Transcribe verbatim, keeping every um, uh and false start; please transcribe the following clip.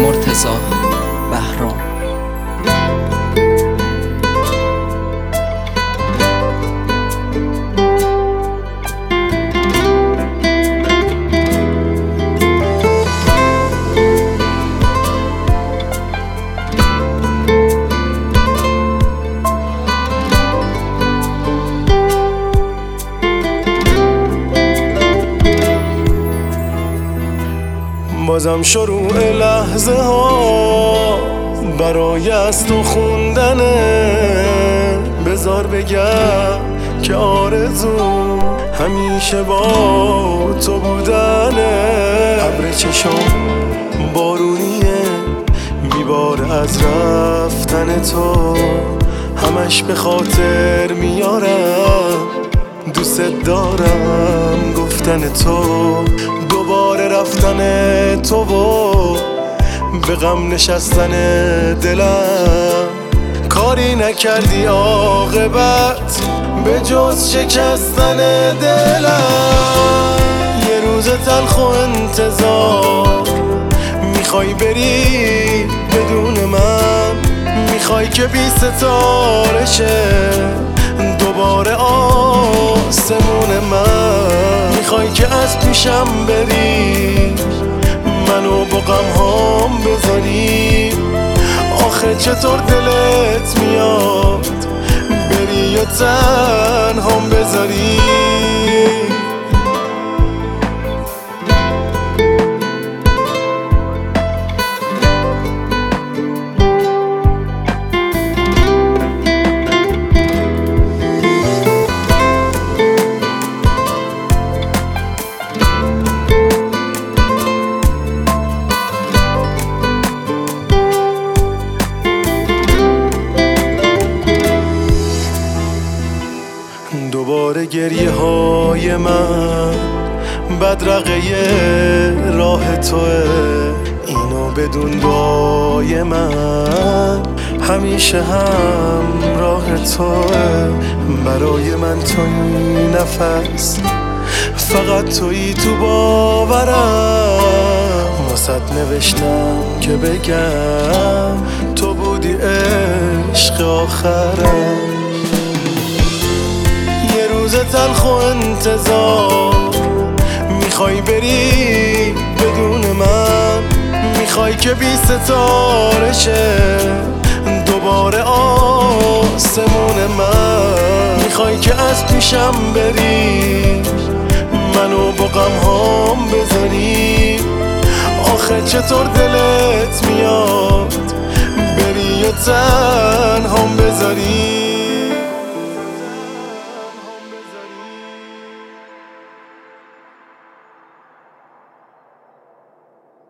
مرتضی بهرام. بازم شروع لحظه ها برای از تو خوندنه، بذار بگم که آرزو همیشه با تو بودنه. ابر چشم بارونیه میبار از رفتن تو، همش به خاطر میارم دوست دارم گفتن تو. دوباره رفتن تو و به غم نشستن دلم، کاری نکردی عاقبت به جز شکستن دلم. یه روز تلخ و انتظار میخوای بری بدون من، میخوای که بی ستاره شه دوباره آسمون من، میخوای که از پیشم بری منو با غم هام بذاری. آخه چطور دلت میاد بری و تنهام بذاری؟ دوباره گریه های من بدرقه راه توه، اینو بدون بای من همیشه هم راه توه. برای من توی نفس فقط توی تو باورم، واسه نوشتم که بگم تو بودی عشق آخرم. روز تلخ و انتظار میخوای بری بدون من، میخوای که بی ستاره شه دوباره آسمون من، میخوای که از پیشم بری منو با غم هام بذاری. آخه چطور دلت میاد بری و تنهام